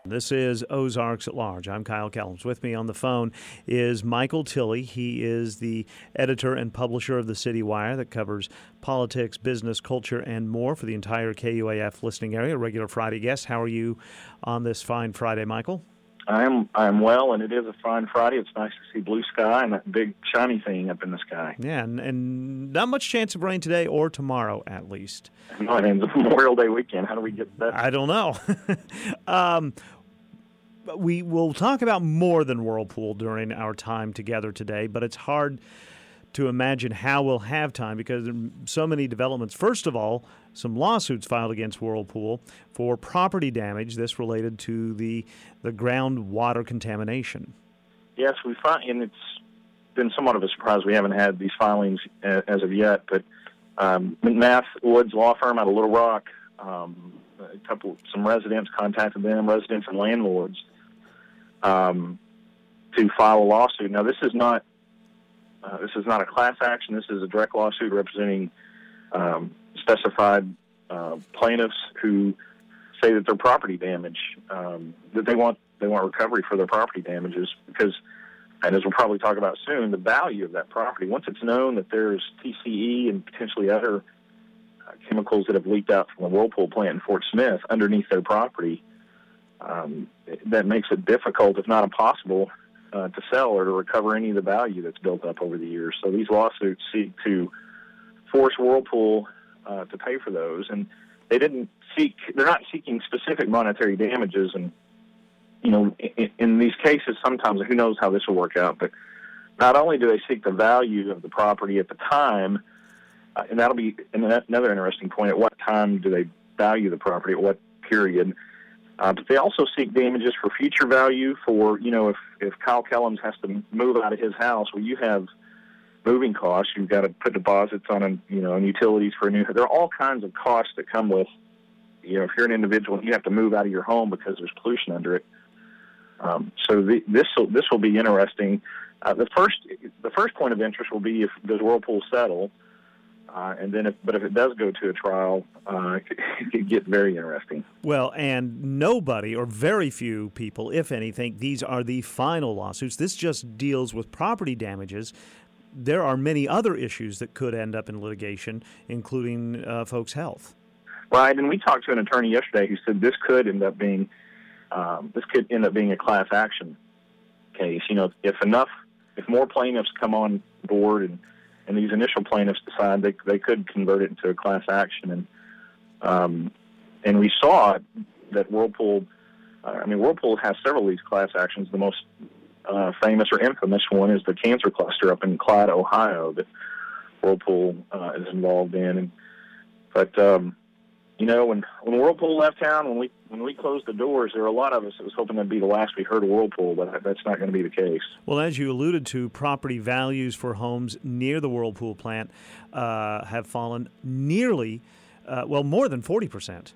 This is Ozarks at Large. I'm Kyle Kellums. With me on the phone is Michael Tilley. He is the editor and publisher of the City Wire that covers politics, business, culture, and more for the entire KUAF listening area. A regular Friday guest. How are you on this fine Friday, Michael? I'm well, and it is a fine Friday. It's nice to see blue sky and that big shiny thing up in the sky. Yeah, and not much chance of rain today or tomorrow, at least. No, I mean, it's Memorial Day weekend. How do we get that? I don't know. We will talk about more than Whirlpool during our time together today, but it's hard to imagine how we'll have time because there are so many developments. First of all, some lawsuits filed against Whirlpool for property damage. This related to the groundwater contamination. Yes, we find, and it's been somewhat of a surprise we haven't had these filings as of yet, but McMath Woods Law Firm out of Little Rock, some residents contacted them, residents and landlords, to file a lawsuit. Now, this is not a class action. This is a direct lawsuit representing specified plaintiffs who say that their property damage, that they want recovery for their property damages because, and as we'll probably talk about soon, the value of that property. Once it's known that there's TCE and potentially other chemicals that have leaked out from the Whirlpool plant in Fort Smith underneath their property, that makes it difficult, if not impossible, to sell or to recover any of the value that's built up over the years. So these lawsuits seek to force Whirlpool to pay for those, and they're not seeking specific monetary damages. And in these cases, sometimes who knows how this will work out, but not only do they seek the value of the property at the time, and that'll be another interesting point, at what time do they value the property, at what period, but they also seek damages for future value for, if Kyle Kellums has to move out of his house, well, you have moving costs. You've got to put deposits on utilities for a new. There are all kinds of costs that come with, if you're an individual and you have to move out of your home because there's pollution under it. So this will be interesting. The first point of interest will be, if does Whirlpool settle, and then if it does go to a trial, it could get very interesting. Well, and nobody or very few people, if any, think these are the final lawsuits. This just deals with property damages. There are many other issues that could end up in litigation, including folks' health. Right, and we talked to an attorney yesterday who said this could end up being a class action case. If more plaintiffs come on board and these initial plaintiffs decide they could convert it into a class action, and we saw that Whirlpool has several of these class actions. The most famous or infamous one is the cancer cluster up in Clyde, Ohio, that Whirlpool is involved in. When Whirlpool left town, when we closed the doors, there were a lot of us that was hoping that'd be the last we heard of Whirlpool, but that's not going to be the case. Well, as you alluded to, property values for homes near the Whirlpool plant have fallen nearly, more than 40%.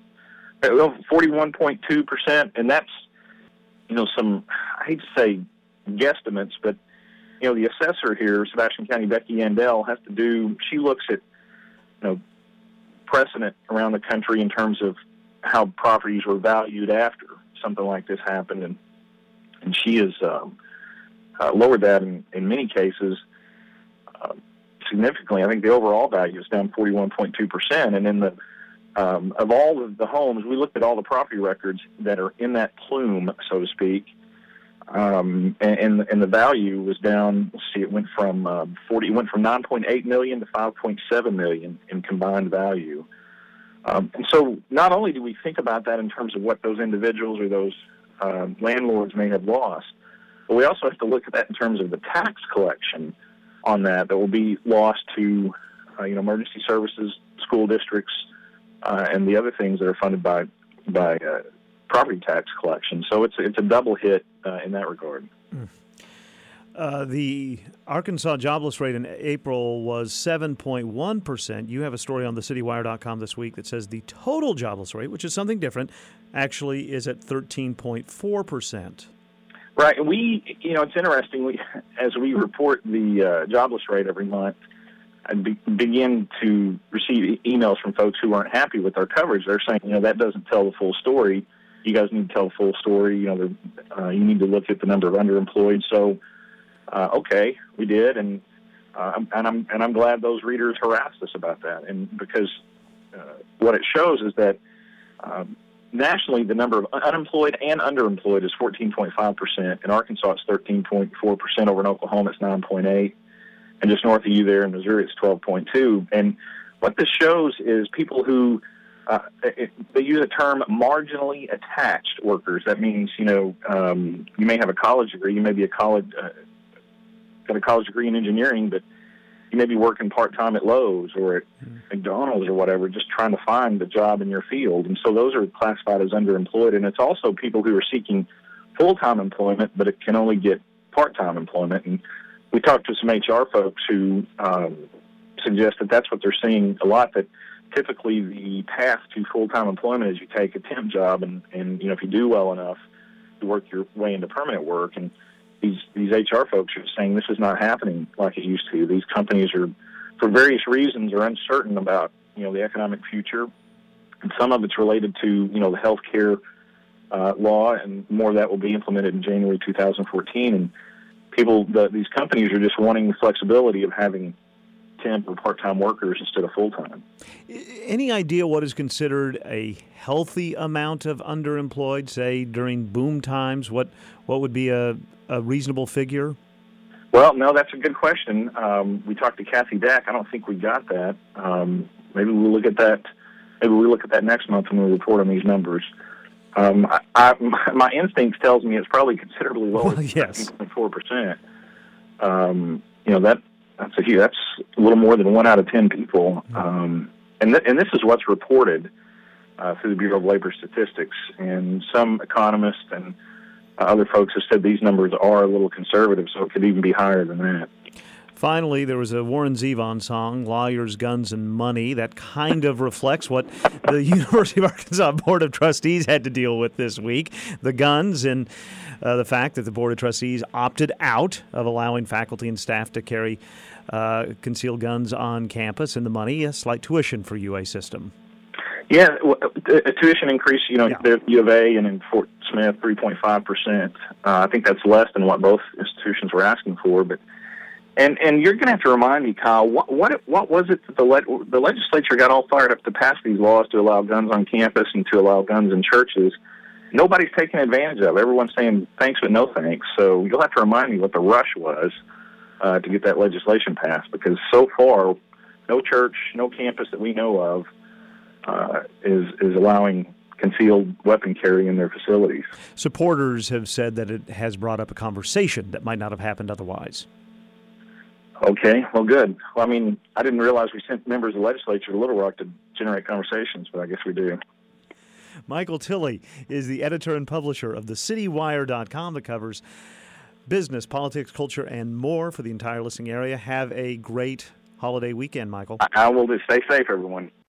41.2%, and that's, some, I hate to say guesstimates, but, the assessor here, Sebastian County, Becky Yandell, she looks at, precedent around the country in terms of how properties were valued after something like this happened, and she has lowered that in many cases significantly. I think the overall value is down 41.2%, and in the of all of the homes, we looked at all the property records that are in that plume, so to speak, and the value was down. Let's see, it went from $9.8 million to $5.7 million in combined value. And so, not only do we think about that in terms of what those individuals or those landlords may have lost, but we also have to look at that in terms of the tax collection on that will be lost to, emergency services, school districts, and the other things that are funded by property tax collection. So it's a double hit in that regard. The Arkansas jobless rate in April was 7.1%. You have a story on thecitywire.com this week that says the total jobless rate, which is something different, actually is at 13.4%. Right. And it's interesting. As we report the jobless rate every month, I begin to receive emails from folks who aren't happy with our coverage. They're saying, that doesn't tell the full story. you guys need to tell the full story. You need to look at the number of underemployed. So, okay, we did, and I'm glad those readers harassed us about that, and because what it shows is that nationally the number of unemployed and underemployed is 14.5%. In Arkansas, it's 13.4%. Over in Oklahoma, it's 9.8%. And just north of you there in Missouri, it's 12.2%. And what this shows is people who they use a term marginally attached workers. That means, you may have a college degree, you may be got a college degree in engineering, but you may be working part-time at Lowe's or at McDonald's or whatever, just trying to find a job in your field. And so those are classified as underemployed. And it's also people who are seeking full-time employment, but it can only get part-time employment. And we talked to some HR folks who suggest that that's what they're seeing a lot, that typically the path to full-time employment is you take a temp job and if you do well enough, you work your way into permanent work. And these HR folks are saying this is not happening like it used to. These companies are, for various reasons, are uncertain about, the economic future. And some of it's related to, the health care law, and more of that will be implemented in January 2014. And these companies are just wanting the flexibility of having temp or part-time workers instead of full-time. Any idea what is considered a healthy amount of underemployed, say, during boom times? What would be a reasonable figure? Well, no, that's a good question. We talked to Kathy Dack. I don't think we got that. Maybe we'll look at that. Maybe we'll look at that next month when we report on these numbers. My instinct tells me it's probably considerably lower than 13.4%. That's a little more than 1 out of 10 people. And this is what's reported through the Bureau of Labor Statistics. And some economists and other folks have said these numbers are a little conservative, so it could even be higher than that. Finally, there was a Warren Zevon song, Lawyers, Guns, and Money, that kind of reflects what the University of Arkansas Board of Trustees had to deal with this week. The guns and the fact that the Board of Trustees opted out of allowing faculty and staff to carry concealed guns on campus, and the money, a slight tuition for UA system. Yeah, a tuition increase, the U of A and in Fort Smith, 3.5%. I think that's less than what both institutions were asking for. But and you're going to have to remind me, Kyle, what was it that the legislature got all fired up to pass these laws to allow guns on campus and to allow guns in churches? Nobody's taking advantage of it. Everyone's saying thanks but no thanks. So you'll have to remind me what the rush was to get that legislation passed, because so far, no church, no campus that we know of is allowing concealed weapon carry in their facilities. Supporters have said that it has brought up a conversation that might not have happened otherwise. Okay, well, good. Well, I didn't realize we sent members of the legislature to Little Rock to generate conversations, but I guess we do. Michael Tilley is the editor and publisher of thecitywire.com that covers business, politics, culture, and more for the entire listening area. Have a great holiday weekend, Michael. I will. Stay safe, everyone.